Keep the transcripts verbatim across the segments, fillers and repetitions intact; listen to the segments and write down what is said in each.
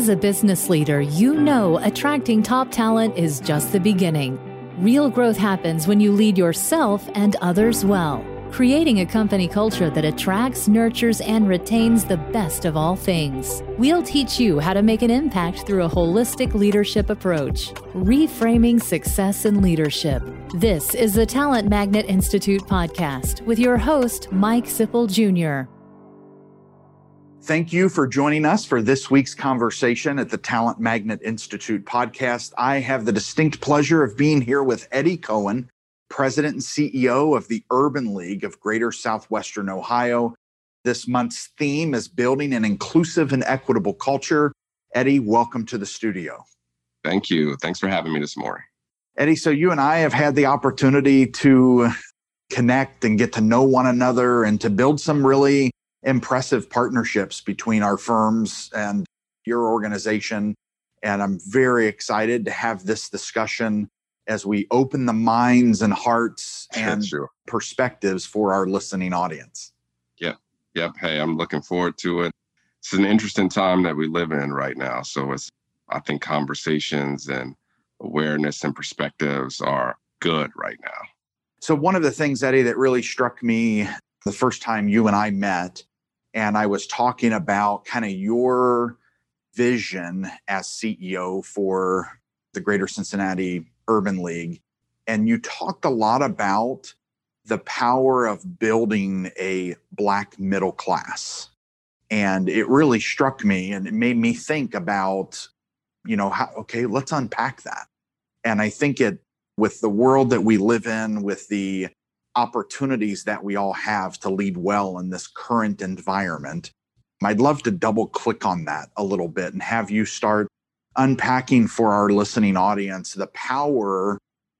As a business leader, you know attracting top talent is just the beginning. Real growth happens when you lead yourself and others well, creating a company culture that attracts, nurtures, and retains the best of all things. We'll teach you how to make an impact through a holistic leadership approach, reframing success in leadership. This is the Talent Magnet Institute podcast with your host, Mike Sipple Junior Thank you for joining us for this week's conversation at the Talent Magnet Institute podcast. I have the distinct pleasure of being here with Eddie Cohen, President and C E O of the Urban League of Greater Southwestern Ohio. This month's theme is building an inclusive and equitable culture. Eddie, welcome to the studio. Thank you. Thanks for having me this morning. Eddie, so you and I have had the opportunity to connect and get to know one another and to build some really impressive partnerships between our firms and your organization. And I'm very excited to have this discussion as we open the minds and hearts and sure. perspectives for our listening audience. Yep. Yep. Hey, I'm looking forward to it. It's an interesting time that we live in right now. So it's, I think conversations and awareness and perspectives are good right now. So one of the things, Eddie, that really struck me the first time you and I met, and I was talking about kind of your vision as C E O for the Greater Cincinnati Urban League. And you talked a lot about the power of building a Black middle class. And it really struck me and it made me think about, you know, how, okay, let's unpack that. And I think it, with the world that we live in, with the opportunities that we all have to lead well in this current environment, I'd love to double click on that a little bit and have you start unpacking for our listening audience the power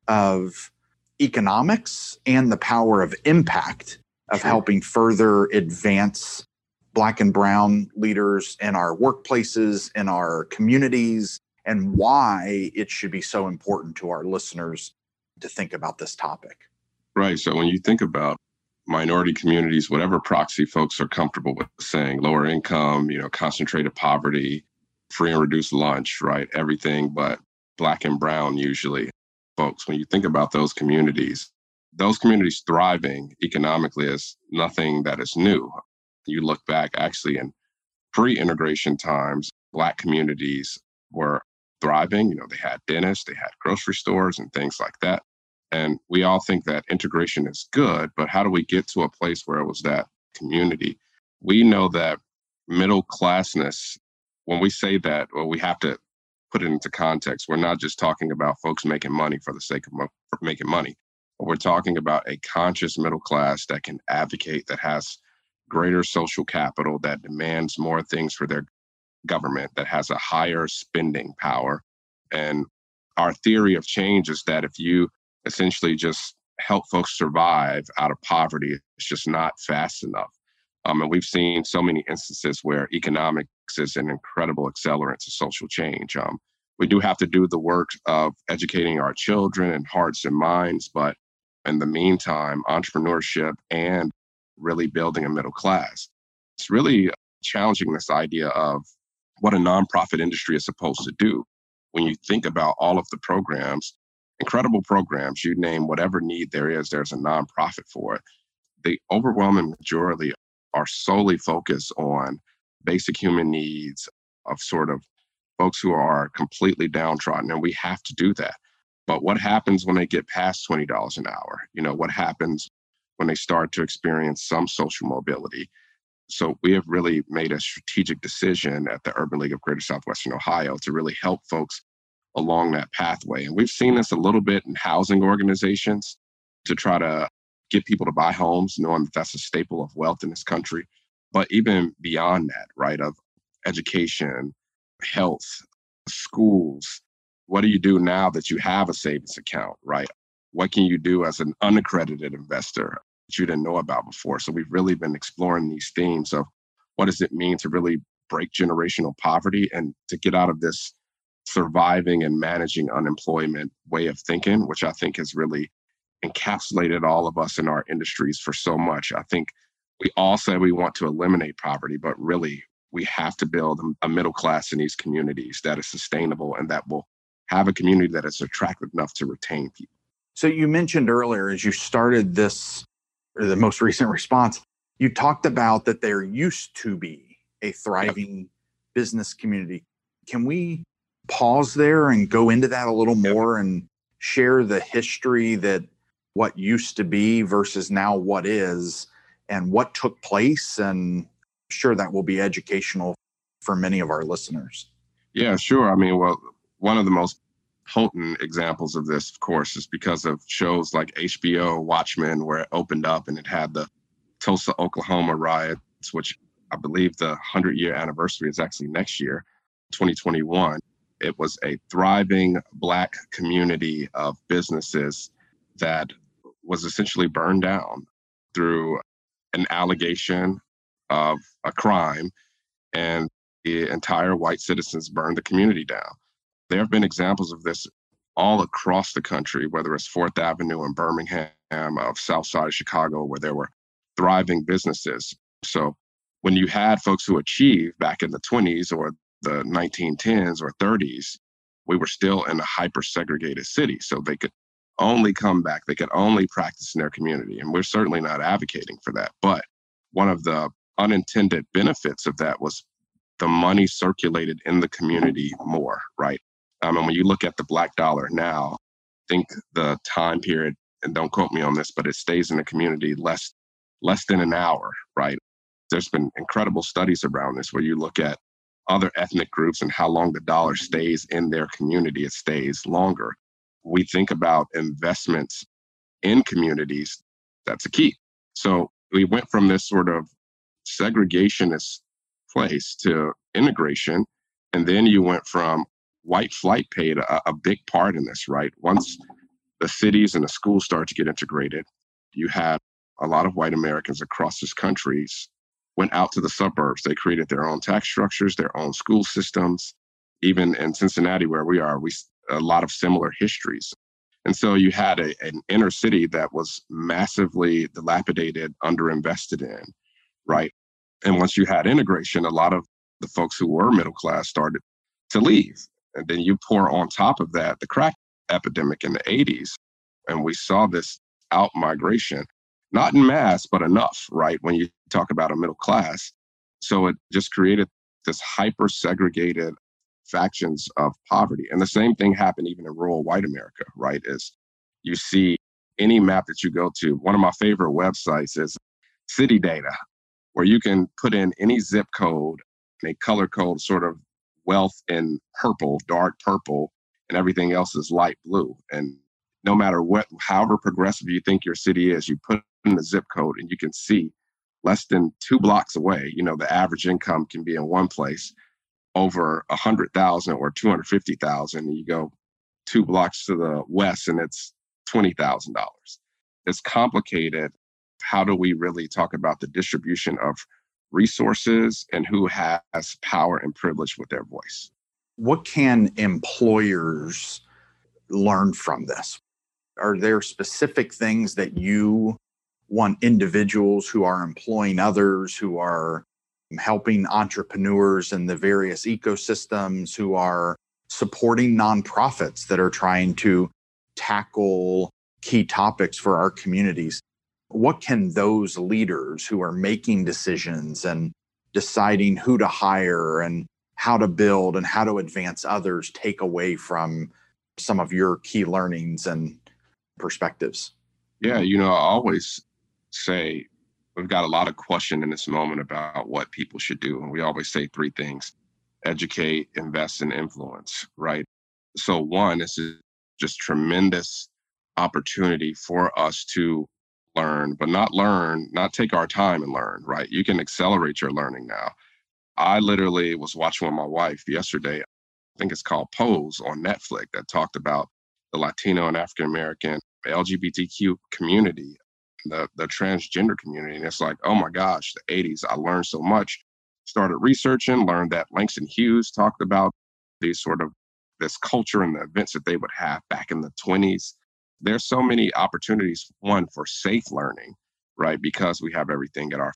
of economics and the power of impact of Sure. helping further advance Black and Brown leaders in our workplaces, in our communities, and why it should be so important to our listeners to think about this topic. Right. So when you think about minority communities, whatever proxy folks are comfortable with saying, lower income, you know, concentrated poverty, free and reduced lunch, right? Everything but Black and Brown usually. Folks, when you think about those communities, those communities thriving economically is nothing that is new. You look back actually in pre-integration times, Black communities were thriving. You know, they had dentists, they had grocery stores and things like that. And we all think that integration is good, but how do we get to a place where it was that community? We know that middle classness, when we say that, well, we have to put it into context. We're not just talking about folks making money for the sake of mo- making money. But we're talking about a conscious middle class that can advocate, that has greater social capital, that demands more things for their government, that has a higher spending power. And our theory of change is that if you essentially just help folks survive out of poverty, it's just not fast enough. Um, and we've seen so many instances where economics is an incredible accelerant to social change. Um, we do have to do the work of educating our children and hearts and minds, but in the meantime, entrepreneurship and really building a middle class. It's really challenging this idea of what a nonprofit industry is supposed to do. When you think about all of the programs, incredible programs, you name whatever need there is, there's a nonprofit for it. The overwhelming majority are solely focused on basic human needs of sort of folks who are completely downtrodden, and we have to do that. But what happens when they get past twenty dollars an hour? You know, what happens when they start to experience some social mobility? So we have really made a strategic decision at the Urban League of Greater Southwestern Ohio to really help folks along that pathway. And we've seen this a little bit in housing organizations to try to get people to buy homes, knowing that that's a staple of wealth in this country. But even beyond that, right, of education, health, schools, what do you do now that you have a savings account, right? What can you do as an unaccredited investor that you didn't know about before? So we've really been exploring these themes of what does it mean to really break generational poverty and to get out of this surviving and managing unemployment way of thinking, which I think has really encapsulated all of us in our industries for so much. I think we all say we want to eliminate poverty, but really we have to build a middle class in these communities that is sustainable and that will have a community that is attractive enough to retain people. So you mentioned earlier, as you started this, or the most recent response, you talked about that there used to be a thriving yep. business community. Can we pause there and go into that a little more yep. and share the history that what used to be versus now what is and what took place? And I'm sure that will be educational for many of our listeners. Yeah, sure. I mean, well, one of the most potent examples of this, of course, is because of shows like H B O Watchmen, where it opened up and it had the Tulsa, Oklahoma riots, which I believe the hundred-year anniversary is actually next year, twenty twenty-one. It was a thriving Black community of businesses that was essentially burned down through an allegation of a crime, and the entire white citizens burned the community down. There have been examples of this all across the country, whether it's Fourth Avenue in Birmingham, of South Side of Chicago, where there were thriving businesses. So when you had folks who achieved back in the twenties or the nineteen tens or thirties, we were still in a hyper-segregated city. So they could only come back, they could only practice in their community. And we're certainly not advocating for that. But one of the unintended benefits of that was the money circulated in the community more, right? Um, and when you look at the Black dollar now, think the time period, and don't quote me on this, but it stays in the community less, less than an hour, right? There's been incredible studies around this where you look at other ethnic groups and how long the dollar stays in their community. It stays longer. We think about investments in communities, that's a key. So we went from this sort of segregationist place to integration. And then you went from white flight played a, a big part in this, right? Once the cities and the schools started to get integrated, you had a lot of white Americans across this country went out to the suburbs. They created their own tax structures, their own school systems. Even in Cincinnati, where we are, we a lot of similar histories. And so you had a, an inner city that was massively dilapidated, underinvested in, right? And once you had integration, a lot of the folks who were middle class started to leave. And then you pour on top of that the crack epidemic in the eighties. And we saw this out migration, not in mass, but enough, right? When you talk about a middle class. So it just created this hyper segregated factions of poverty. And the same thing happened even in rural white America, right? Is you see any map that you go to, one of my favorite websites is City Data, where you can put in any zip code and a color code sort of wealth in purple, dark purple, and everything else is light blue. And no matter what, however progressive you think your city is, you put in the zip code and you can see less than two blocks away, you know, the average income can be in one place over a hundred thousand or two hundred fifty thousand. And you go two blocks to the west and it's twenty thousand dollars. It's complicated. How do we really talk about the distribution of resources and who has power and privilege with their voice? What can employers learn from this? Are there specific things that you want individuals who are employing others, who are helping entrepreneurs in the various ecosystems, who are supporting nonprofits that are trying to tackle key topics for our communities? What can those leaders who are making decisions and deciding who to hire and how to build and how to advance others take away from some of your key learnings and perspectives? Yeah, you know, I always say we've got a lot of question in this moment about what people should do. And we always say three things: educate, invest, and influence, right? So one, this is just tremendous opportunity for us to learn, but not learn, not take our time and learn, right? You can accelerate your learning now. I literally was watching with my wife yesterday, I think it's called Pose on Netflix, that talked about the Latino and African-American L G B T Q community, the, the transgender community. And it's like, oh my gosh, the eighties, I learned so much. Started researching, learned that Langston Hughes talked about these sort of this culture and the events that they would have back in the twenties. There's so many opportunities, one, for safe learning, right? Because we have everything at our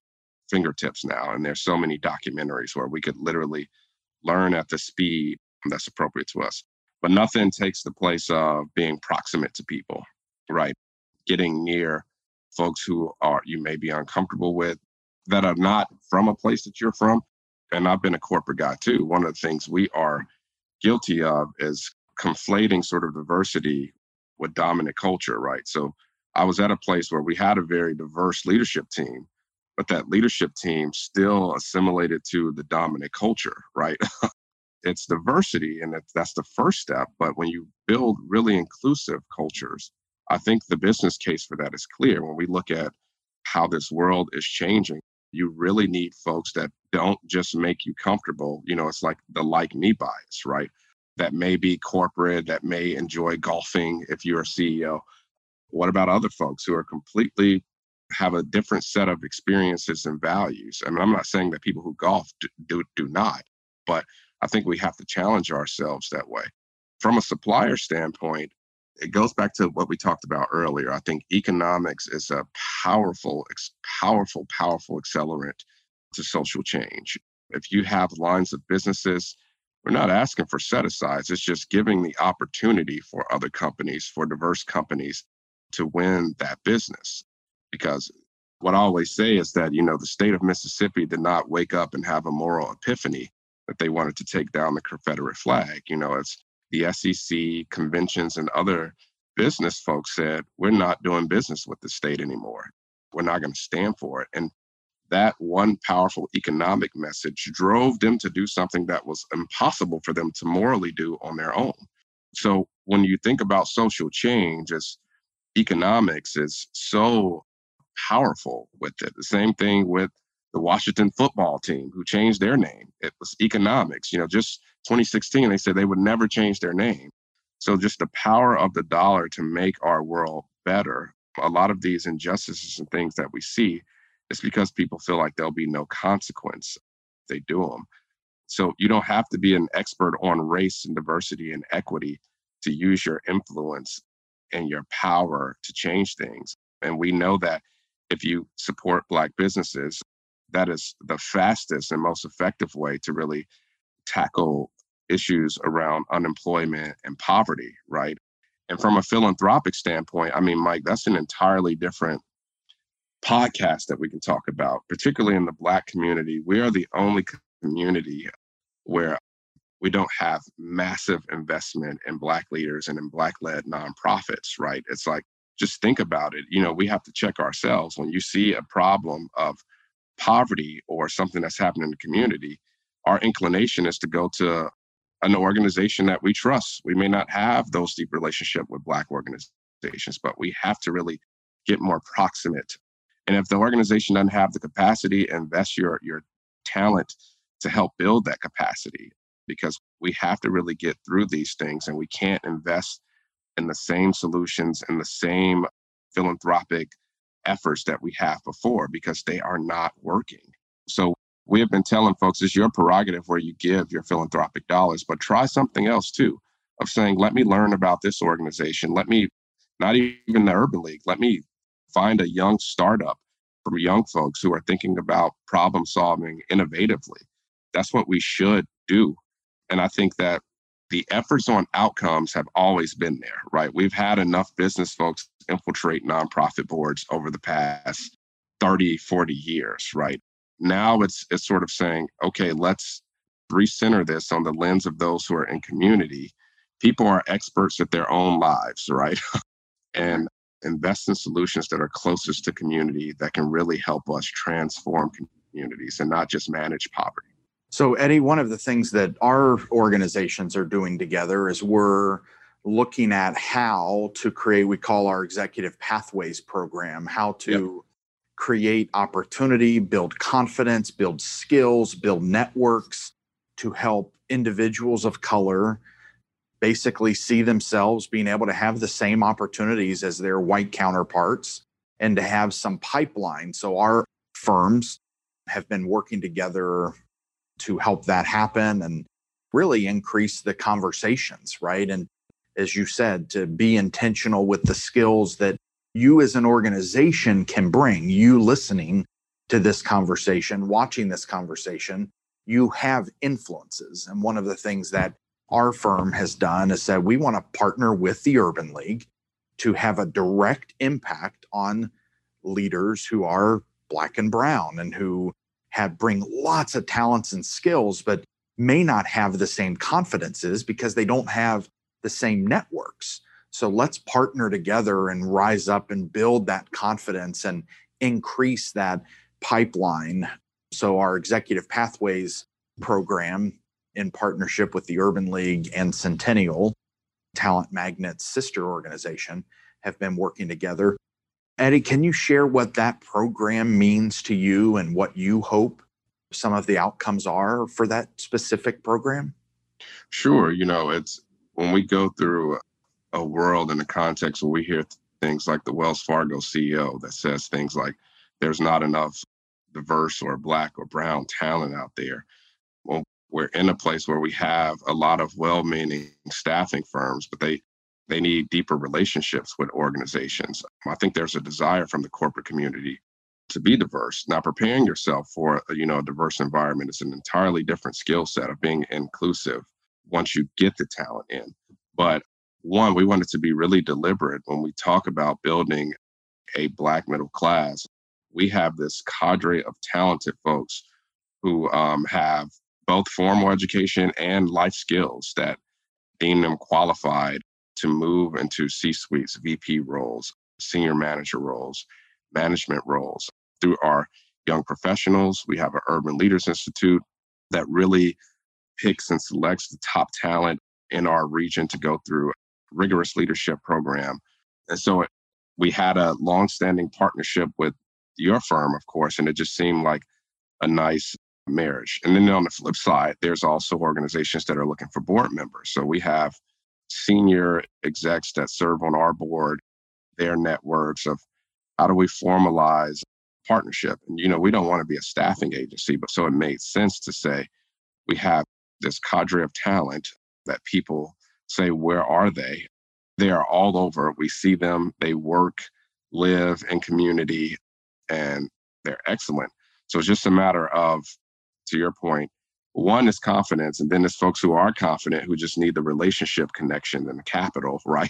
fingertips now. And there's so many documentaries where we could literally learn at the speed that's appropriate to us. But nothing takes the place of being proximate to people, right? Getting near folks who are you may be uncomfortable with, that are not from a place that you're from. And I've been a corporate guy too. One of the things we are guilty of is conflating sort of diversity with dominant culture, right? So I was at a place where we had a very diverse leadership team, but that leadership team still assimilated to the dominant culture, right? It's diversity, and that's, that's the first step. But when you build really inclusive cultures, I think the business case for that is clear. When we look at how this world is changing, you really need folks that don't just make you comfortable. You know, it's like the like me bias, right? That may be corporate, that may enjoy golfing if you're a C E O. What about other folks who are completely have a different set of experiences and values? I mean, I'm not saying that people who golf do, do, do not, but I think we have to challenge ourselves that way. From a supplier standpoint, it goes back to what we talked about earlier. I think economics is a powerful, powerful, powerful accelerant to social change. If you have lines of businesses, we're not asking for set-asides. It's just giving the opportunity for other companies, for diverse companies to win that business. Because what I always say is that, you know, the state of Mississippi did not wake up and have a moral epiphany that they wanted to take down the Confederate flag. You know, it's the S E C, conventions, and other business folks said, we're not doing business with the state anymore. We're not going to stand for it. And that one powerful economic message drove them to do something that was impossible for them to morally do on their own. So when you think about social change, as economics is so powerful with it. The same thing with the Washington football team, who changed their name. It was economics. You know, just twenty sixteen, they said they would never change their name. So just the power of the dollar to make our world better. A lot of these injustices and things that we see, it's because people feel like there'll be no consequence if they do them. So you don't have to be an expert on race and diversity and equity to use your influence and your power to change things. And we know that if you support Black businesses, that is the fastest and most effective way to really tackle issues around unemployment and poverty, right? And from a philanthropic standpoint, I mean, Mike, that's an entirely different podcast that we can talk about, particularly in the Black community. We are the only community where we don't have massive investment in Black leaders and in Black-led nonprofits, right? It's like, just think about it. You know, we have to check ourselves. When you see a problem of poverty or something that's happening in the community, our inclination is to go to an organization that we trust. We may not have those deep relationships with Black organizations, but we have to really get more proximate. And if the organization doesn't have the capacity, invest your, your talent to help build that capacity, because we have to really get through these things, and we can't invest in the same solutions and the same philanthropic efforts that we have before, because they are not working. So we have been telling folks, it's your prerogative where you give your philanthropic dollars, but try something else too, of saying, let me learn about this organization. Let me, not even the Urban League, let me find a young startup from young folks who are thinking about problem solving innovatively. That's what we should do. And I think that the efforts on outcomes have always been there, right? We've had enough business folks infiltrate nonprofit boards over the past thirty, forty years, right? Now it's it's sort of saying, okay, let's recenter this on the lens of those who are in community. People are experts at their own lives, right? And invest in solutions that are closest to community that can really help us transform communities and not just manage poverty. So, Eddie, one of the things that our organizations are doing together is we're looking at how to create, we call our Executive Pathways program, how to yep. create opportunity, build confidence, build skills, build networks to help individuals of color basically see themselves being able to have the same opportunities as their white counterparts and to have some pipeline. So our firms have been working together to help that happen and really increase the conversations, right? And as you said, to be intentional with the skills that you as an organization can bring, you listening to this conversation, watching this conversation, you have influences. And one of the things that our firm has done is said we want to partner with the Urban League to have a direct impact on leaders who are Black and brown and who have bring lots of talents and skills, but may not have the same confidences because they don't have the same networks. So let's partner together and rise up and build that confidence and increase that pipeline. So our Executive Pathways program, in partnership with the Urban League and Centennial, Talent Magnet's sister organization, have been working together. Eddie, can you share what that program means to you and what you hope some of the outcomes are for that specific program? Sure. You know, it's when we go through a world in the context where we hear things like the Wells Fargo C E O that says things like there's not enough diverse or Black or brown talent out there. Well, we're in a place where we have a lot of well-meaning staffing firms, but they they need deeper relationships with organizations. I think there's a desire from the corporate community to be diverse. Now, preparing yourself for a, you know, a diverse environment is an entirely different skill set of being inclusive once you get the talent in. But one, we wanted to be really deliberate when we talk about building a Black middle class. We have this cadre of talented folks who um, have both formal education and life skills that deem them qualified to move into C-suites, V P roles, senior manager roles, management roles. Through our young professionals, we have an Urban Leaders Institute that really picks and selects the top talent in our region to go through a rigorous leadership program. And so it, we had a longstanding partnership with your firm, of course, and it just seemed like a nice marriage. And then on the flip side, there's also organizations that are looking for board members. So we have senior execs that serve on our board, their networks of how do we formalize partnership? And, you know, we don't want to be a staffing agency, but so it made sense to say we have this cadre of talent that people say, where are they? They are all over. We see them, they work, live in community, and they're excellent. So it's just a matter of, to your point, one is confidence, and then there's folks who are confident who just need the relationship connection and the capital, right,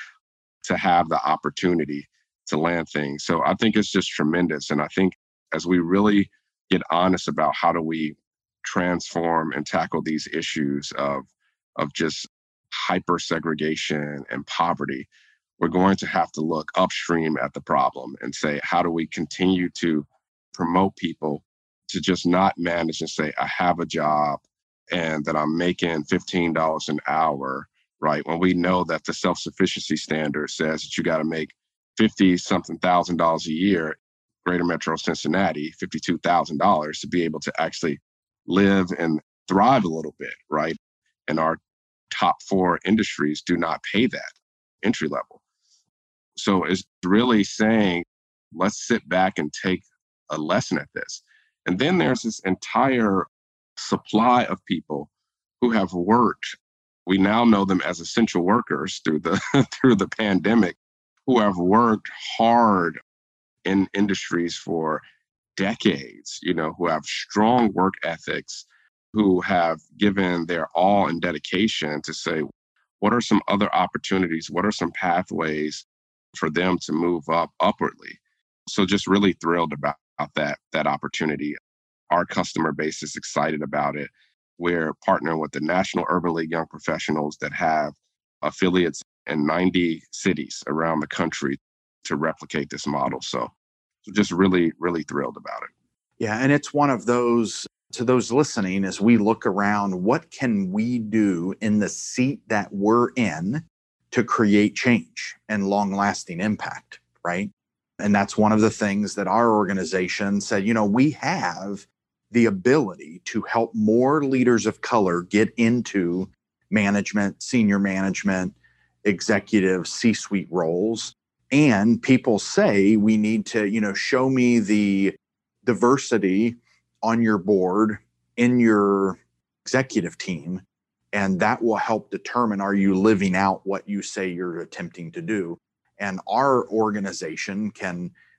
to have the opportunity to land things. So I think it's just tremendous. And I think as we really get honest about how do we transform and tackle these issues of, of just hyper segregation and poverty, we're going to have to look upstream at the problem and say, how do we continue to promote people to just not manage and say, I have a job and that I'm making fifteen dollars an hour, right? When we know that the self-sufficiency standard says that you got to make fifty something thousand dollars a year, Greater Metro Cincinnati, fifty-two thousand dollars to be able to actually live and thrive a little bit, right? And our top four industries do not pay that entry level. So it's really saying, let's sit back and take a lesson at this. And then there's this entire supply of people who have worked. We now know them as essential workers through the through the pandemic, who have worked hard in industries for decades, you know, who have strong work ethics, who have given their all and dedication to say, what are some other opportunities? What are some pathways for them to move up upwardly? So just really thrilled about that, that opportunity. Our customer base is excited about it. We're partnering with the National Urban League Young Professionals that have affiliates in ninety cities around the country to replicate this model. So, so just really, really thrilled about it. Yeah, and it's one of those, to those listening, as we look around, what can we do in the seat that we're in to create change and long-lasting impact, right? And that's one of the things that our organization said, you know, we have the ability to help more leaders of color get into management, senior management, executive C-suite roles. And people say we need to, you know, show me the diversity on your board, in your executive team, and that will help determine, are you living out what you say you're attempting to do? And our organization can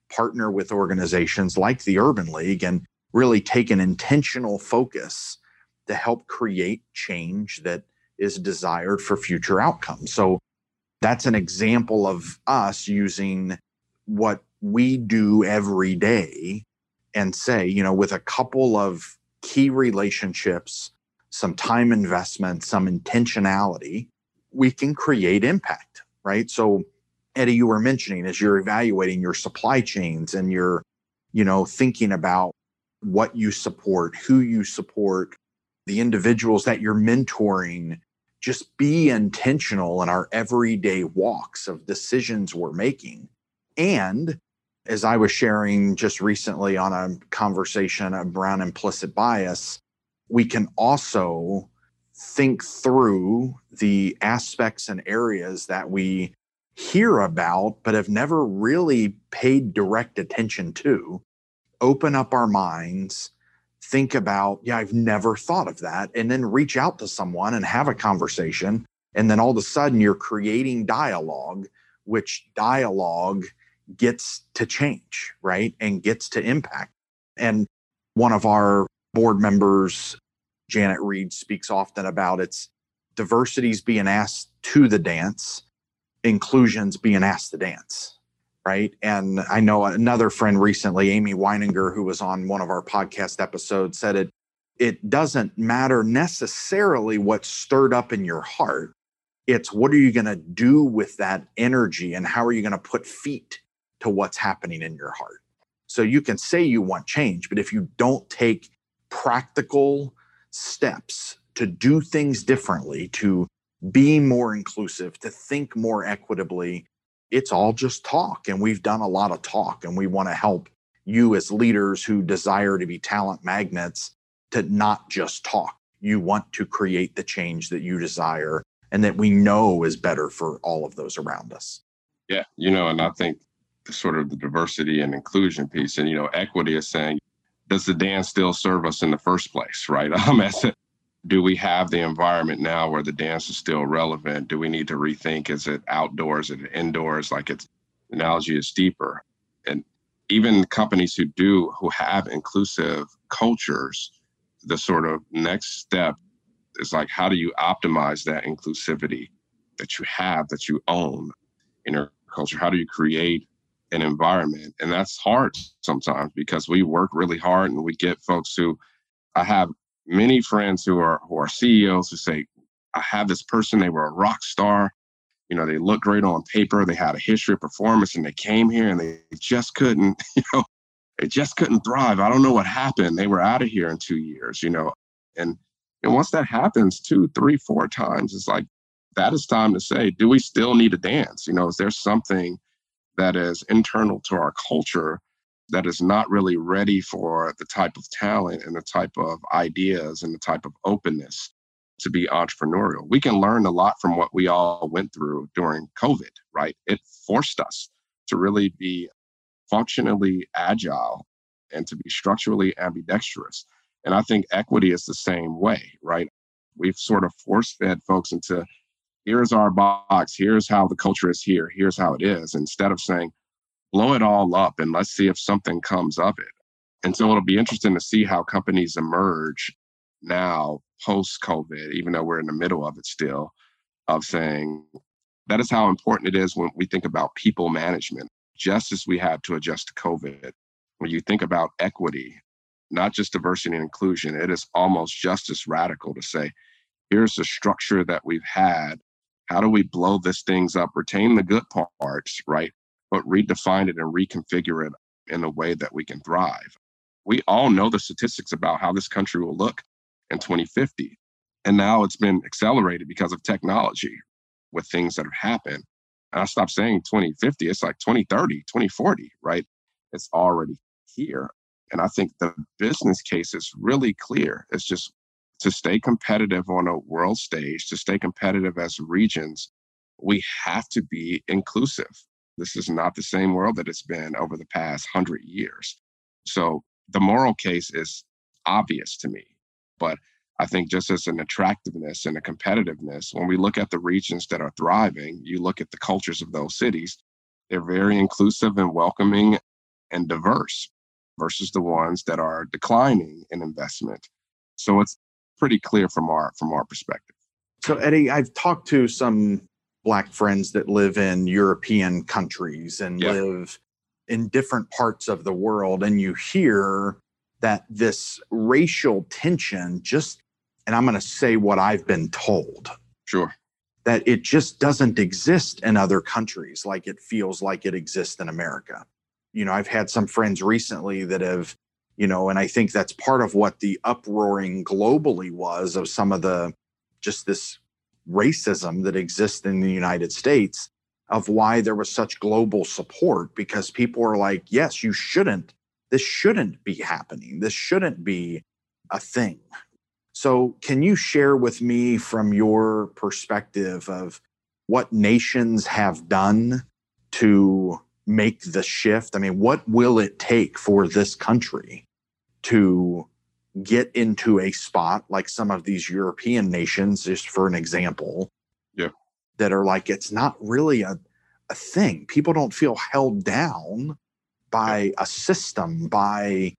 partner with organizations like the Urban League and really take an intentional focus to help create change that is desired for future outcomes. So that's an example of us using what we do every day and say, you know, with a couple of key relationships, some time investment, some intentionality, we can create impact, right? So Eddie, you were mentioning as you're evaluating your supply chains and you're, you know, thinking about what you support, who you support, the individuals that you're mentoring, just be intentional in our everyday walks of decisions we're making. And as I was sharing just recently on a conversation around implicit bias, we can also think through the aspects and areas that we hear about, but have never really paid direct attention to. Open up our minds, think about, yeah, I've never thought of that, and then reach out to someone and have a conversation. And then all of a sudden you're creating dialogue, which dialogue gets to change, right? And gets to impact. And one of our board members, Janet Reed, speaks often about it's diversity's being asked to the dance, inclusion's being asked to dance, right? And I know another friend recently, Amy Weininger, who was on one of our podcast episodes, said it, it doesn't matter necessarily what's stirred up in your heart. It's what are you going to do with that energy and how are you going to put feet to what's happening in your heart? So you can say you want change, but if you don't take practical steps to do things differently, to be more inclusive, to think more equitably, it's all just talk. And we've done a lot of talk, and we want to help you as leaders who desire to be talent magnets to not just talk. You want to create the change that you desire and that we know is better for all of those around us. Yeah, you know, and I think the sort of the diversity and inclusion piece, and, you know, equity is saying, does the dance still serve us in the first place, right? Um, as a, do we have the environment now where the dance is still relevant? Do we need to rethink? Is it outdoors? Is it indoors? Like, it's the analogy is deeper. And even companies who do, who have inclusive cultures, the sort of next step is like, how do you optimize that inclusivity that you have, that you own in your culture? How do you create an environment? And that's hard sometimes because we work really hard and we get folks who, I have many friends who are who are C E Os who say, I have this person, they were a rock star. You know, they look great on paper. They had a history of performance and they came here and they just couldn't, you know, they just couldn't thrive. I don't know what happened. They were out of here in two years, you know, and, and once that happens two, three, four times, it's like, that is time to say, do we still need a dance? You know, is there something that is internal to our culture that is not really ready for the type of talent and the type of ideas and the type of openness to be entrepreneurial? We can learn a lot from what we all went through during COVID, right? It forced us to really be functionally agile and to be structurally ambidextrous. And I think equity is the same way, right? We've sort of force-fed folks into, here's our box, here's how the culture is here, here's how it is, instead of saying, blow it all up and let's see if something comes of it. And so it'll be interesting to see how companies emerge now post-COVID, even though we're in the middle of it still, of saying that is how important it is when we think about people management, just as we had to adjust to COVID. When you think about equity, not just diversity and inclusion, it is almost just as radical to say, here's the structure that we've had. How do we blow this things up, retain the good parts, right? But redefine it and reconfigure it in a way that we can thrive. We all know the statistics about how this country will look in twenty fifty. And now it's been accelerated because of technology with things that have happened. And I stopped saying twenty fifty, it's like twenty thirty, twenty forty, right? It's already here. And I think the business case is really clear. It's just to stay competitive on a world stage, to stay competitive as regions, we have to be inclusive. This is not the same world that it's been over the past hundred years. So the moral case is obvious to me, but I think just as an attractiveness and a competitiveness, when we look at the regions that are thriving, you look at the cultures of those cities, they're very inclusive and welcoming. and diverse versus the ones that are declining in investment. So it's pretty clear from our from our perspective. So, Eddie, I've talked to some Black friends that live in European countries and Yeah. live in different parts of the world, and you hear that this racial tension just, and I'm going to say what I've been told, Sure. that it just doesn't exist in other countries like it feels like it exists in America. You know, I've had some friends recently that have, you know, and I think that's part of what the uproaring globally was of some of the, just this racism that exists in the United States, of why there was such global support, because people are like, yes, you shouldn't, this shouldn't be happening. This shouldn't be a thing. So can you share with me from your perspective of what nations have done to make the shift? I mean, what will it take for this country to get into a spot like some of these European nations, just for an example, Yeah. that are like, it's not really a, a thing. People don't feel held down by Yeah. a system, by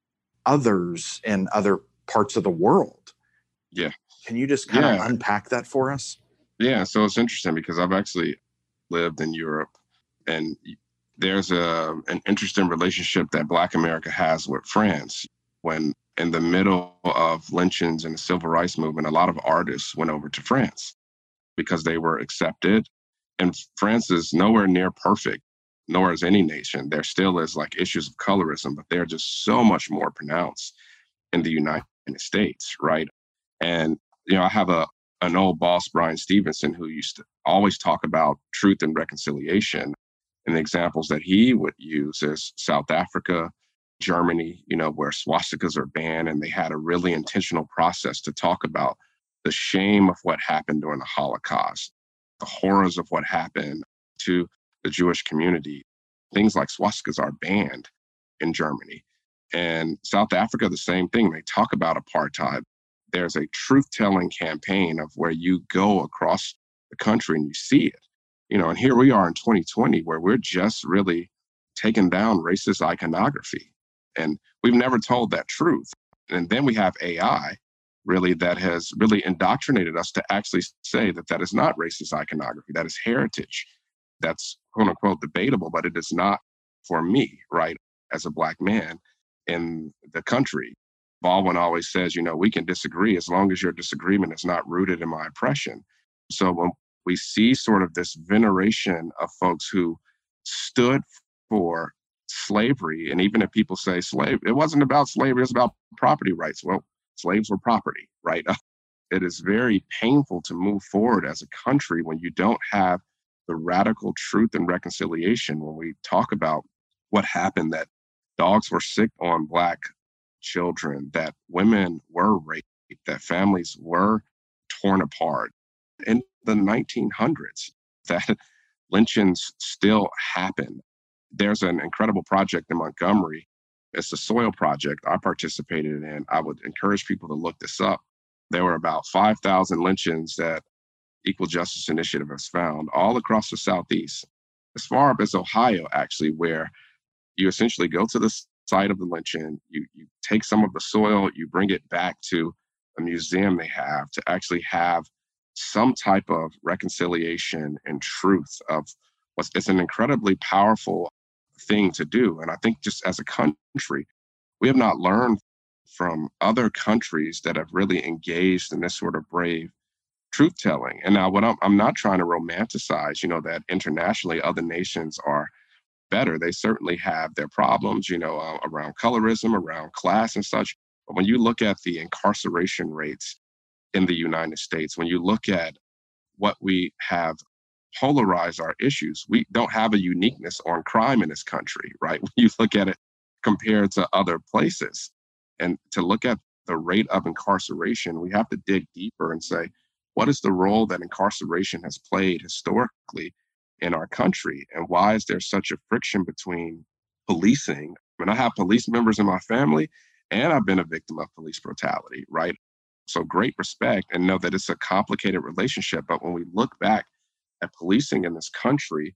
others in other parts of the world. Yeah. Can you just kind of Yeah. unpack that for us? Yeah. So it's interesting because I've actually lived in Europe, and there's a an interesting relationship that Black America has with France. When in the middle of lynchings and the civil rights movement, a lot of artists went over to France because they were accepted. And France is nowhere near perfect, nor is any nation. There still is like issues of colorism, but they're just so much more pronounced in the United States, right? And, you know, I have a an old boss, Brian Stevenson, who used to always talk about truth and reconciliation. And the examples that he would use is South Africa, Germany, you know, where swastikas are banned, and they had a really intentional process to talk about the shame of what happened during the Holocaust, the horrors of what happened to the Jewish community. Things like swastikas are banned in Germany. And South Africa, the same thing. They talk about apartheid. There's a truth-telling campaign of where you go across the country and you see it. You know, and here we are in twenty twenty, where we're just really taking down racist iconography. And we've never told that truth. And then we have A I, really, that has really indoctrinated us to actually say that that is not racist iconography. That is heritage. That's quote unquote debatable, but it is not for me, right, as a Black man in the country. Baldwin always says, you know, we can disagree as long as your disagreement is not rooted in my oppression. So when we see sort of this veneration of folks who stood for slavery, and even if people say slave, it wasn't about slavery, it was about property rights. Well, slaves were property, right? It is very painful to move forward as a country when you don't have the radical truth and reconciliation. When we talk about what happened, that dogs were sick on Black children, that women were raped, that families were torn apart. In the nineteen hundreds, that lynchings still happen. There's an incredible project in Montgomery. It's the Soil Project I participated in. I would encourage people to look this up. There were about five thousand lynchings that Equal Justice Initiative has found all across the Southeast, as far up as Ohio, actually, where you essentially go to the site of the lynching, you, you take some of the soil, you bring it back to a museum they have to actually have some type of reconciliation and truth of what's, it's an incredibly powerful thing to do. And I think just as a country, we have not learned from other countries that have really engaged in this sort of brave truth telling. And now what I'm, I'm not trying to romanticize, you know, that internationally other nations are better. They certainly have their problems, you know, uh, around colorism, around class and such. But when you look at the incarceration rates in the United States, when you look at what we have polarized our issues, we don't have a uniqueness on crime in this country, right? When you look at it compared to other places, and to look at the rate of incarceration, we have to dig deeper and say, what is the role that incarceration has played historically in our country? And why is there such a friction between policing? I mean, I have police members in my family, and I've been a victim of police brutality, right? So great respect, and know that it's a complicated relationship. But when we look back at policing in this country,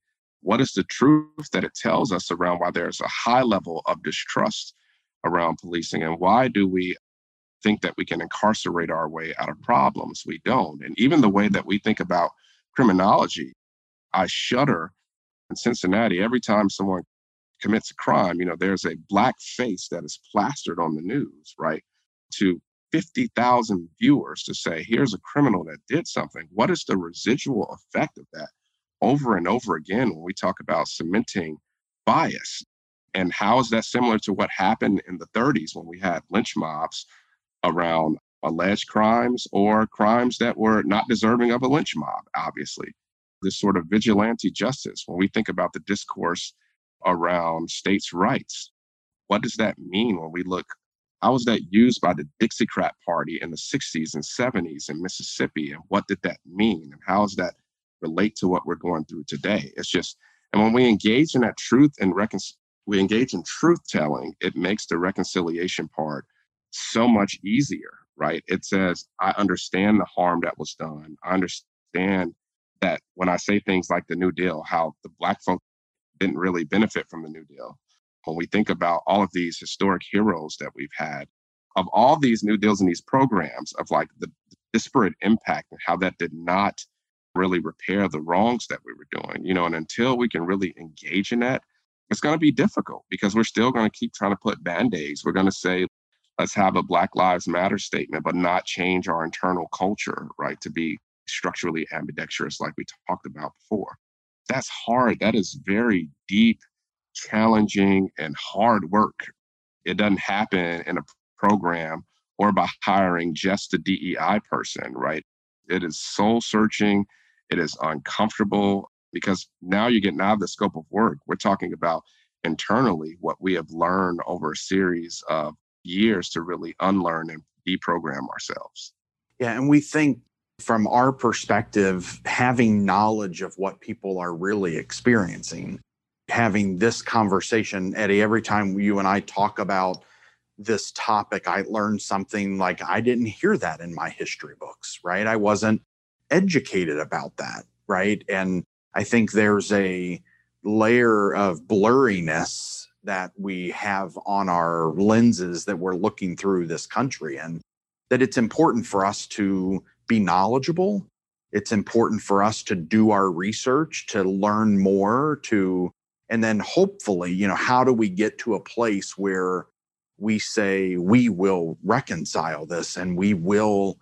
What is the truth that it tells us around why there's a high level of distrust around policing? And why do we think that we can incarcerate our way out of problems? We don't. And even the way that we think about criminology, I shudder in Cincinnati every time someone commits a crime. You know, there's a black face that is plastered on the news, right? To fifty thousand viewers to say, here's a criminal that did something. What is the residual effect of that over and over again when we talk about cementing bias? And how is that similar to what happened in the thirties when we had lynch mobs around alleged crimes or crimes that were not deserving of a lynch mob, obviously? This sort of vigilante justice, when we think about the discourse around states' rights, what does that mean when we look? How was that used by the Dixiecrat Party in the sixties and seventies in Mississippi? And what did that mean? And how does that relate to what we're going through today? It's just, and when we engage in that truth and recon- we engage in truth telling, it makes the reconciliation part so much easier, right? It says, I understand the harm that was done. I understand that when I say things like the New Deal, how the Black folk didn't really benefit from the New Deal. When we think about all of these historic heroes that we've had, of all these New Deals and these programs, of like the disparate impact and how that did not really repair the wrongs that we were doing, you know, and until we can really engage in that, it's going to be difficult because we're still going to keep trying to put Band-Aids. We're going to say, let's have a Black Lives Matter statement, but not change our internal culture, right, to be structurally ambidextrous like we talked about before. That's hard. That is very deep, challenging, and hard work. It doesn't happen in a program or by hiring just a D E I person, right? It is soul searching. It is uncomfortable because now you're getting out of the scope of work. We're talking about internally what we have learned over a series of years to really unlearn and deprogram ourselves. Yeah, and we think from our perspective, having knowledge of what people are really experiencing, having this conversation, Eddie, every time you and I talk about this topic, I learned something like I didn't hear that in my history books, right? I wasn't educated about that, right? And I think there's a layer of blurriness that we have on our lenses that we're looking through this country, and that it's important for us to be knowledgeable. It's important for us to do our research, to learn more, to, and then hopefully, you know, how do we get to a place where we say we will reconcile this and we will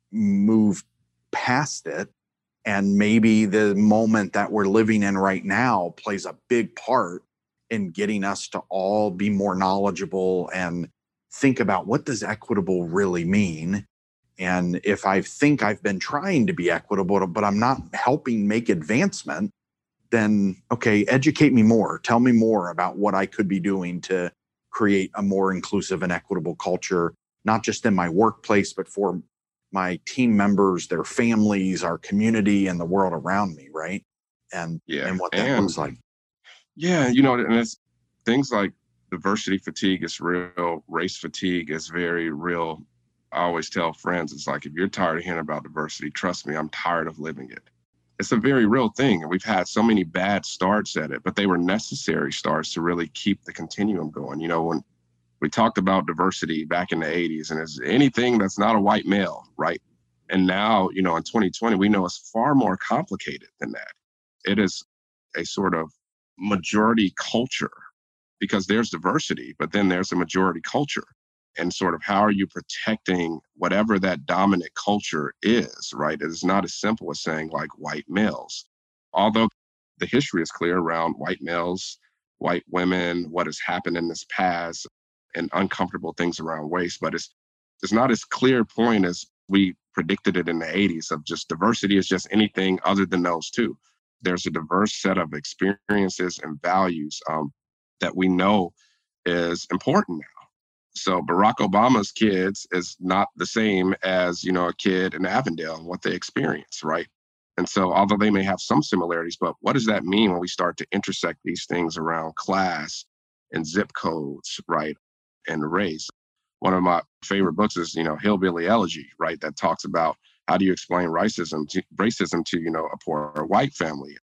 move past it. And maybe the moment that we're living in right now plays a big part in getting us to all be more knowledgeable and think about what does equitable really mean. And if I think I've been trying to be equitable, but I'm not helping make advancement, then, okay, educate me more. Tell me more about what I could be doing to create a more inclusive and equitable culture, not just in my workplace, but for my team members, their families, our community, and the world around me, right? And, yeah. and what that and, looks like. Yeah, you know, and it's things like diversity fatigue is real, race fatigue is very real. I always tell friends, it's like, if you're tired of hearing about diversity, trust me, I'm tired of living it. It's a very real thing. And we've had so many bad starts at it, but they were necessary starts to really keep the continuum going. You know, when we talked about diversity back in the eighties, and it's anything that's not a white male, right? And now, you know, in twenty twenty, we know it's far more complicated than that. It is a sort of majority culture because there's diversity, but then there's a majority culture. And sort of how are you protecting whatever that dominant culture is, right? It is not as simple as saying like white males. Although the history is clear around white males, white women, what has happened in this past, and uncomfortable things around race, but it's it's not as clear point as we predicted it in the eighties of just diversity is just anything other than those two. There's a diverse set of experiences and values um, that we know is important now. So Barack Obama's kids is not the same as, you know, a kid in Avondale and what they experience, right? And so although they may have some similarities, but what does that mean when we start to intersect these things around class and zip codes, right, and race? One of my favorite books is, you know, Hillbilly Elegy, right, that talks about how do you explain racism to, racism to, you know, a poor white family.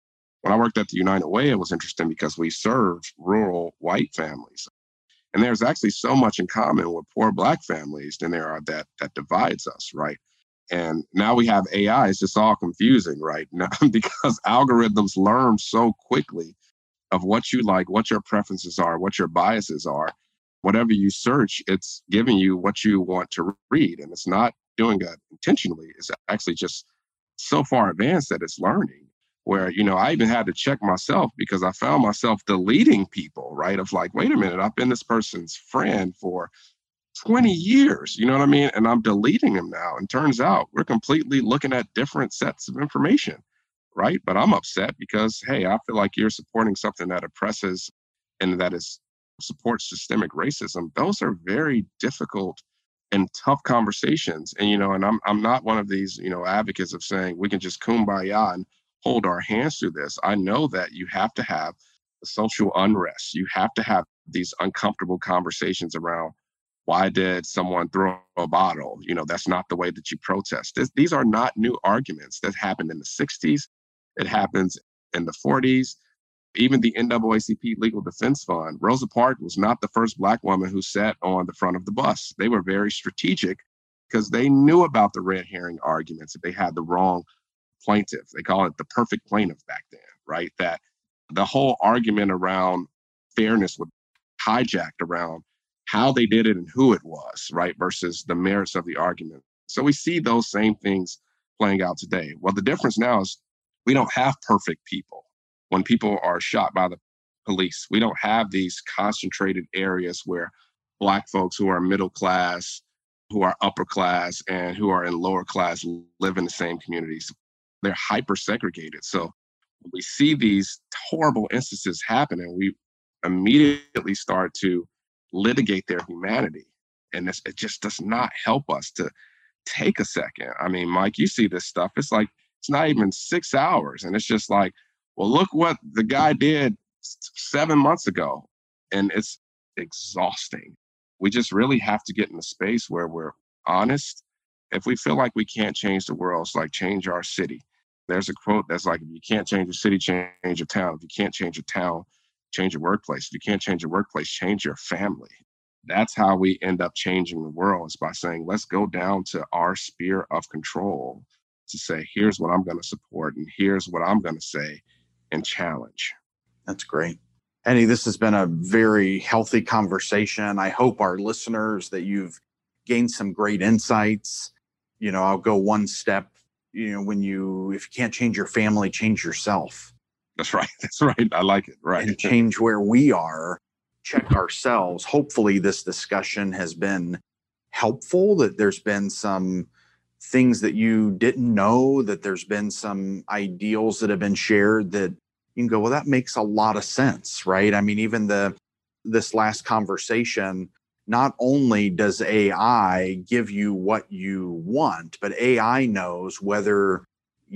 when I worked at the United Way, it was interesting because we served rural white families. And there's actually so much in common with poor Black families than there are that that divides us, right? And now we have A I. It's just all confusing, right? Now, because algorithms learn so quickly of what you like, what your preferences are, what your biases are. Whatever you search, it's giving you what you want to read. And it's not doing that intentionally. It's actually just so far advanced that it's learning. Where, you know, I even had to check myself because I found myself deleting people, right? Of like, wait a minute, I've been this person's friend for twenty years, you know what I mean? And I'm deleting them now. And turns out we're completely looking at different sets of information, right? But I'm upset because, hey, I feel like you're supporting something that oppresses and that is supports systemic racism. Those are very difficult and tough conversations. And, you know, and I'm I'm not one of these, you know, advocates of saying we can just kumbaya and hold our hands through this. I know that you have to have social unrest. You have to have these uncomfortable conversations around why did someone throw a bottle? You know, that's not the way that you protest. This, these are not new arguments that happened in the sixties. It happens in the forties. Even the N double A C P Legal Defense Fund, Rosa Parks was not the first Black woman who sat on the front of the bus. They were very strategic because they knew about the red herring arguments that they had the wrong plaintiff. They call it the perfect plaintiff back then, right? That the whole argument around fairness was hijacked around how they did it and who it was, right? Versus the merits of the argument. So we see those same things playing out today. Well, the difference now is we don't have perfect people. When people are shot by the police, we don't have these concentrated areas where Black folks who are middle class, who are upper class, and who are in lower class live in the same communities. They're hyper segregated. So when we see these horrible instances happening, we immediately start to litigate their humanity. And this, it just does not help us to take a second. I mean, Mike, you see this stuff. It's like, it's not even six hours. And it's just like, well, look what the guy did seven months ago. And it's exhausting. We just really have to get in a space where we're honest. If we feel like we can't change the world, it's like change our city. There's a quote that's like, if you can't change your city, change your town. If you can't change your town, change your workplace. If you can't change your workplace, change your family. That's how we end up changing the world, is by saying, let's go down to our sphere of control to say, here's what I'm going to support and here's what I'm going to say and challenge. That's great. Eddie, this has been a very healthy conversation. I hope our listeners that you've gained some great insights. You know, I'll go one step. You know, when you, if you can't change your family, change yourself. That's right. That's right. I like it. Right. And change where we are, check ourselves. Hopefully this discussion has been helpful, that there's been some things that you didn't know, that there's been some ideals that have been shared that you can go, well, that makes a lot of sense, right? I mean, even the this last conversation, not only does A I give you what you want, but A I knows whether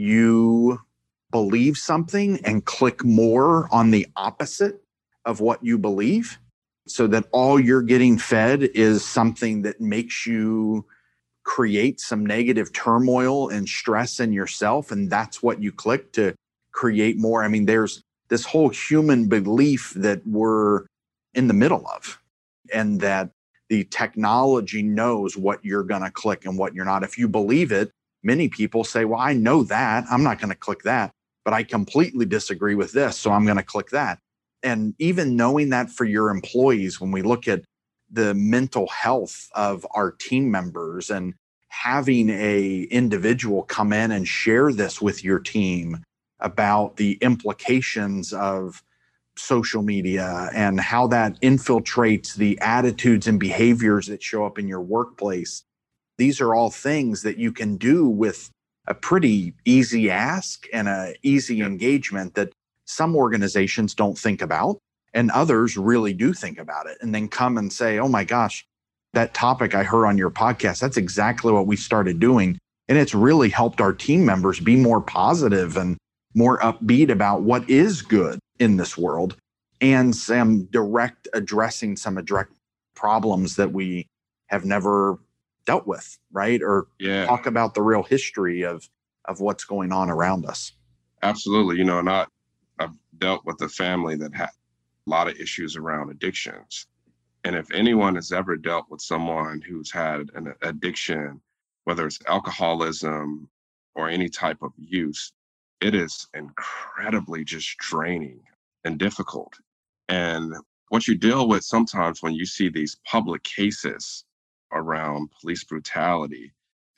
you believe something and click more on the opposite of what you believe, so that all you're getting fed is something that makes you create some negative turmoil and stress in yourself. And that's what you click to create more. I mean, there's this whole human belief that we're in the middle of, and that the technology knows what you're going to click and what you're not. If you believe it, many people say, well, I know that, I'm not going to click that, but I completely disagree with this, so I'm going to click that. And even knowing that for your employees, when we look at the mental health of our team members and having a individual come in and share this with your team about the implications of social media and how that infiltrates the attitudes and behaviors that show up in your workplace. These are all things that you can do with a pretty easy ask and a easy engagement that some organizations don't think about, and others really do think about it, and then come and say, oh my gosh, that topic I heard on your podcast, that's exactly what we started doing. And it's really helped our team members be more positive and more upbeat about what is good in this world, and some direct addressing some direct problems that we have never dealt with, right? Or yeah. talk about the real history of, of what's going on around us. Absolutely. You know, and I, I dealt with a family that had a lot of issues around addictions. And if anyone has ever dealt with someone who's had an addiction, whether it's alcoholism or any type of use, it is incredibly just draining and difficult. And what you deal with sometimes when you see these public cases around police brutality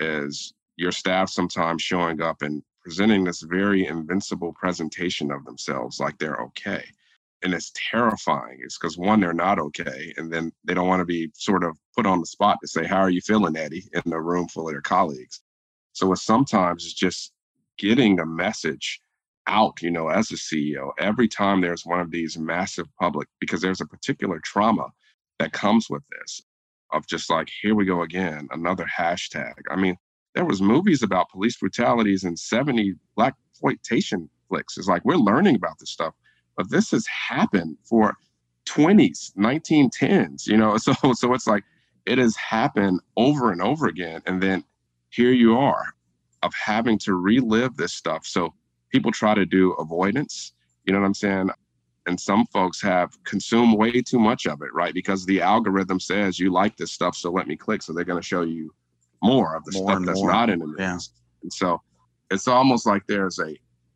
is your staff sometimes showing up and presenting this very invincible presentation of themselves like they're okay. And it's terrifying. It's because, one, they're not okay. And then they don't want to be sort of put on the spot to say, how are you feeling, Eddie, in a room full of their colleagues? So it's sometimes it's just getting a message out, you know, as a C E O, every time there's one of these massive public, because there's a particular trauma that comes with this of just like, here we go again, another hashtag. I mean, there was movies about police brutalities in seventy Black exploitation flicks. It's like, we're learning about this stuff. But this has happened for twenties, nineteen tens, you know, so so it's like it has happened over and over again. And then here you are of having to relive this stuff. So people try to do avoidance, you know what I'm saying? And some folks have consumed way too much of it, right? Because the algorithm says you like this stuff, so let me click. So they're going to show you more of the more stuff that's more. Not in the news. Yeah. And so it's almost like there's a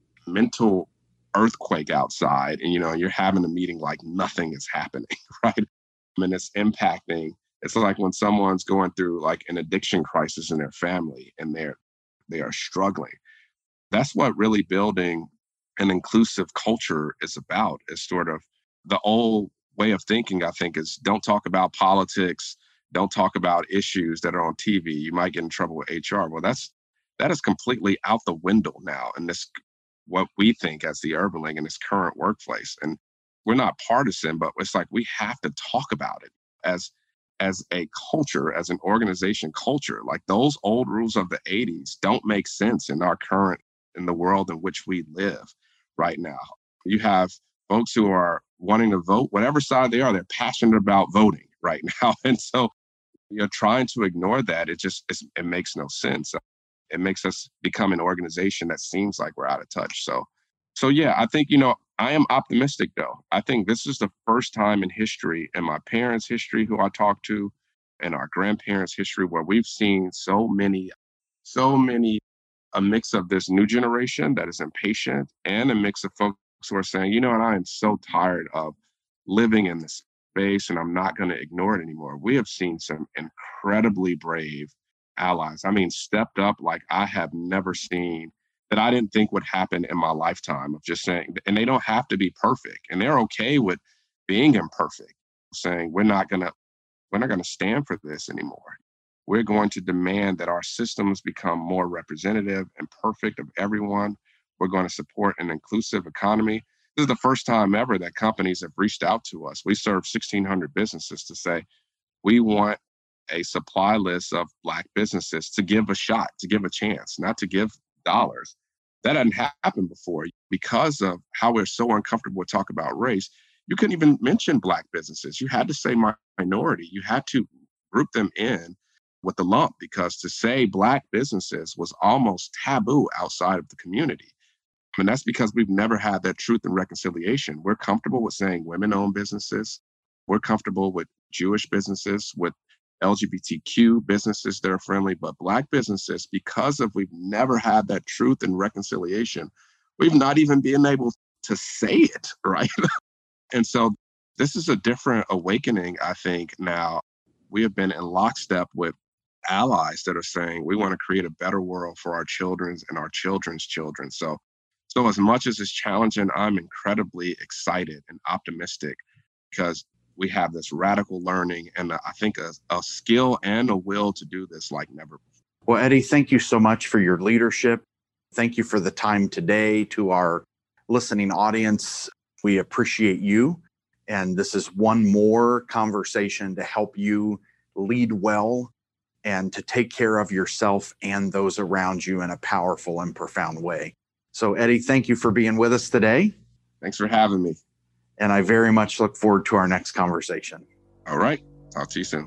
mental earthquake outside and, you know, you're having a meeting like nothing is happening, right? I mean, it's impacting. It's like when someone's going through like an addiction crisis in their family and they're, they are struggling. That's what really building an inclusive culture is about, is sort of the old way of thinking, I think, is don't talk about politics, don't talk about issues that are on T V. You might get in trouble with H R. Well, that's, that is completely out the window now. And this, what we think as the Urbanling in this current workplace. And we're not partisan, but it's like we have to talk about it as as a culture, as an organization culture. Like those old rules of the eighties don't make sense in our current, in the world in which we live right now. You have folks who are wanting to vote, whatever side they are, they're passionate about voting right now. And so you're trying to ignore that. It just, it's, it makes no sense. It makes us become an organization that seems like we're out of touch. So, so yeah, I think, you know, I am optimistic though. I think this is the first time in history, in my parents' history who I talked to, and our grandparents' history, where we've seen so many, so many, a mix of this new generation that is impatient and a mix of folks who are saying, you know what, I am so tired of living in this space and I'm not going to ignore it anymore. We have seen some incredibly brave allies. I mean, stepped up like I have never seen, that I didn't think would happen in my lifetime, of just saying, and they don't have to be perfect, and they're okay with being imperfect, saying we're not gonna, we're not gonna stand for this anymore. We're going to demand that our systems become more representative and perfect of everyone. We're going to support an inclusive economy. This is the first time ever that companies have reached out to us. We serve sixteen hundred businesses to say, we want a supply list of Black businesses to give a shot, to give a chance, not to give dollars. That hadn't happened before because of how we're so uncomfortable with talk about race. You couldn't even mention Black businesses. You had to say minority. You had to group them in with the lump, because to say Black businesses was almost taboo outside of the community. I mean, that's because we've never had that truth and reconciliation. We're comfortable with saying women-owned businesses. We're comfortable with Jewish businesses, with L G B T Q businesses that are friendly, but Black businesses, because of we've never had that truth and reconciliation, we've not even been able to say it, right? And so this is a different awakening, I think, now. We have been in lockstep with allies that are saying we want to create a better world for our children's and our children's children. So, so as much as it's challenging, I'm incredibly excited and optimistic, because we have this radical learning and uh, I think a, a skill and a will to do this like never before. Well, Eddie, thank you so much for your leadership. Thank you for the time today. To our listening audience, we appreciate you. And this is one more conversation to help you lead well and to take care of yourself and those around you in a powerful and profound way. So, Eddie, thank you for being with us today. Thanks for having me. And I very much look forward to our next conversation. All right. Talk to you soon.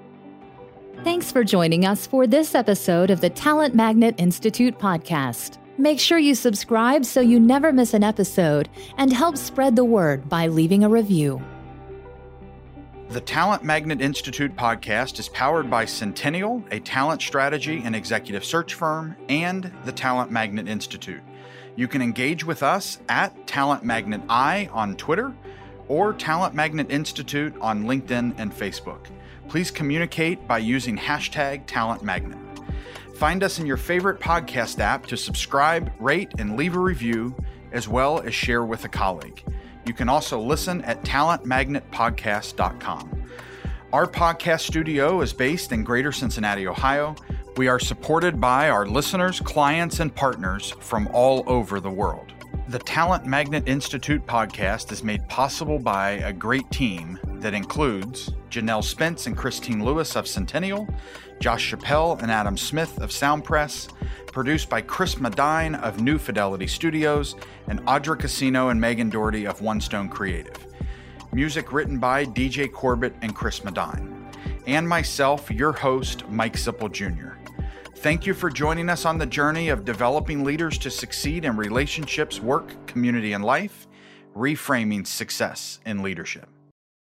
Thanks for joining us for this episode of the Talent Magnet Institute podcast. Make sure you subscribe so you never miss an episode, and help spread the word by leaving a review. The Talent Magnet Institute podcast is powered by Centennial, a talent strategy and executive search firm, and the Talent Magnet Institute. You can engage with us at Talent Magnet I on Twitter or Talent Magnet Institute on LinkedIn and Facebook. Please communicate by using hashtag Talent Magnet. Find us in your favorite podcast app to subscribe, rate, and leave a review, as well as share with a colleague. You can also listen at talent magnet podcast dot com. Our podcast studio is based in Greater Cincinnati, Ohio. We are supported by our listeners, clients, and partners from all over the world. The Talent Magnet Institute podcast is made possible by a great team that includes Janelle Spence and Christine Lewis of Centennial, Josh Chappelle and Adam Smith of SoundPress, produced by Chris Medine of New Fidelity Studios, and Audra Casino and Megan Doherty of One Stone Creative. Music written by D J Corbett and Chris Medine. And myself, your host, Mike Sipple Junior Thank you for joining us on the journey of developing leaders to succeed in relationships, work, community, and life, reframing success in leadership.